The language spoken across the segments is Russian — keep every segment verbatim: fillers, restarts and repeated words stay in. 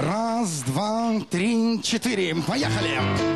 Раз, два, три, четыре. Поехали.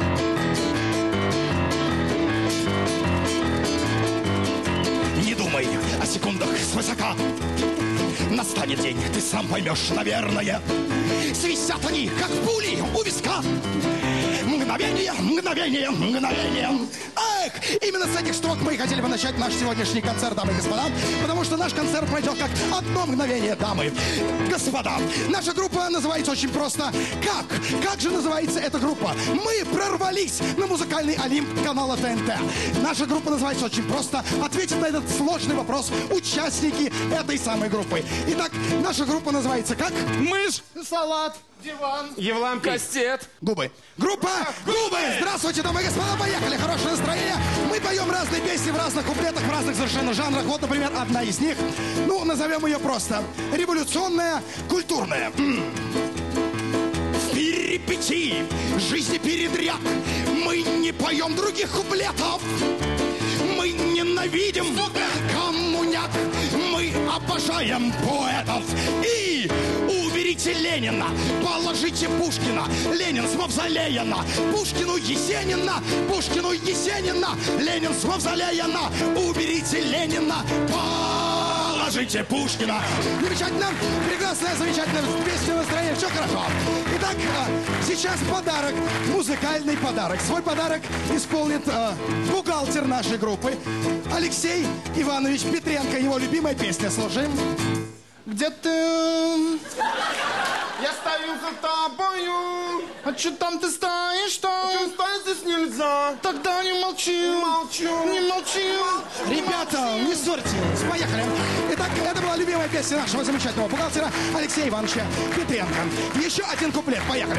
Не думай о секундах свысока. Настанет день, ты сам поймешь, наверное. Свистят они, как пули у виска. Мгновение, мгновение, мгновение. Эх, именно с этих строк мы и хотели бы начать наш сегодняшний концерт, дамы и господа. Потому что наш концерт пройдет как одно мгновение, дамы и господа. Наша группа называется очень просто «Как?». Как же называется эта группа? Мы прорвались на музыкальный Олимп канала Т Н Т. Наша группа называется очень просто. Ответят на этот сложный вопрос участники этой самой группы. Итак, наша группа называется как? Мышь. Салат. Диван. Евлампий. Кастет. Губы. Группа Губы. Здравствуйте, дамы и господа, поехали. Хорошее настроение. Мы поем разные песни в разных куплетах, в разных совершенно жанрах. Вот, например, одна из них. Ну, назовем ее просто революционная, культурная. В перипетии жизни передряг мы не поем других куплетов. Мы ненавидим коммуняк. Мы обожаем поэтов. И уберите Ленина, положите Пушкина. Ленин с мавзолеяна. Пушкину Есенина, Пушкину Есенина. Ленин с мавзолеяна. Уберите Ленина, положите Пушкина. Замечательно, прекрасная, замечательная песня, настроение, все хорошо. Итак, сейчас подарок, музыкальный подарок. Свой подарок исполнит э, бухгалтер нашей группы Алексей Иванович Петренко. Его любимая песня. Слушаем. Где ты? Я стою за тобою. А что там ты стоишь-то? Чем стоять здесь нельзя? Тогда не молчи. Не молчу. Не молчи. Ребята, не ссорьтесь. Поехали. Итак, это была любимая песня нашего замечательного бухгалтера Алексея Ивановича Петренко. Еще один куплет. Поехали.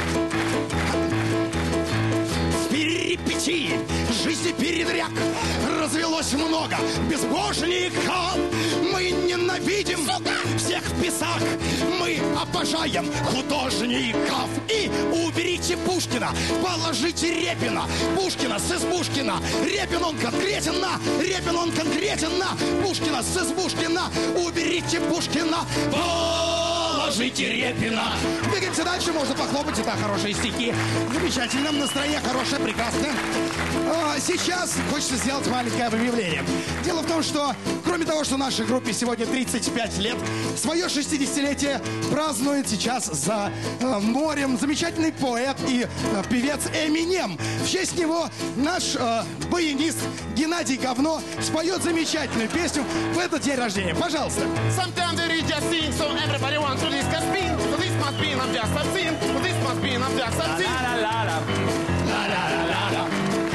Перипетии жизни передряг развелось много безбожников. Мы ненавидим всех в писах. Мы обожаем художников. И уберите Пушкина, положите Репина. Пушкина с Избушкина. Репин он конкретен на, Репин он конкретен на. Пушкина с Избушкина. Уберите Пушкина, положите Репина. Двигаемся дальше, можно похлопать, это хорошие стихи. Замечательно, настроение хорошее, прекрасное. Сейчас хочется сделать маленькое объявление. Дело в том, что кроме того, что нашей группе сегодня тридцать пять лет, свое шестидесятилетие празднует сейчас за э, морем замечательный поэт и э, певец Эминем. В честь него наш э, баянист Геннадий Говно споет замечательную песню в этот день рождения. Пожалуйста. Sometimes they just sing, so everybody wants to discuss being. So this must be I'm just obscene. So this must be I'm just obscene. La la la la la la la la.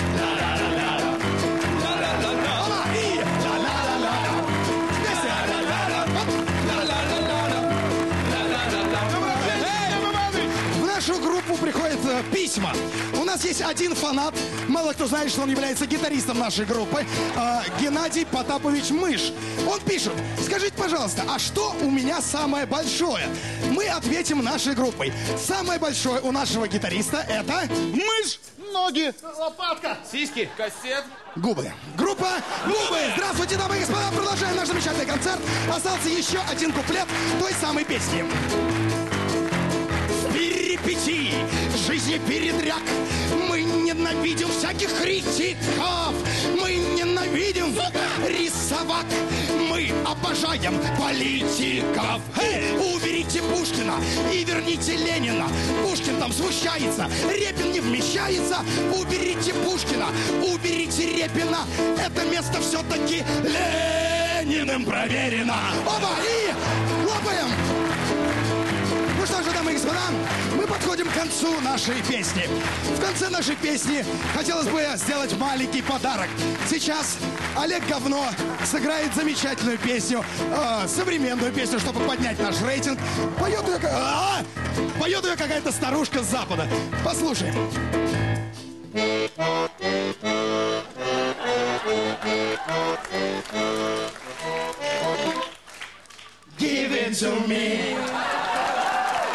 Приходят э, письма. У нас есть один фанат, мало кто знает, что он является гитаристом нашей группы, э, Геннадий Потапович Мышь. Он пишет: скажите, пожалуйста, а что у меня самое большое? Мы ответим нашей группой. Самое большое у нашего гитариста это... Мышь. Ноги. Лопатка. Сиськи. Кассет. Губы. Группа Губы. Здравствуйте, дамы и господа. Продолжаем наш замечательный концерт. Остался еще один куплет той самой песни. Перипетии жизни передряг мы ненавидим всяких критиков. Мы ненавидим рисовак. Мы обожаем политиков. Эй, уберите Пушкина и верните Ленина. Пушкин там смущается, Репин не вмещается. Уберите Пушкина, уберите Репина. Это место все-таки Лениным проверено. Оба, и хлопаем. Ну что же, дамы и господа, мы подходим к концу нашей песни. В конце нашей песни хотелось бы сделать маленький подарок. Сейчас Олег Говно сыграет замечательную песню, э, современную песню, чтобы поднять наш рейтинг. Поет ее, а, поет ее какая-то старушка с Запада. Послушаем. Give it to me.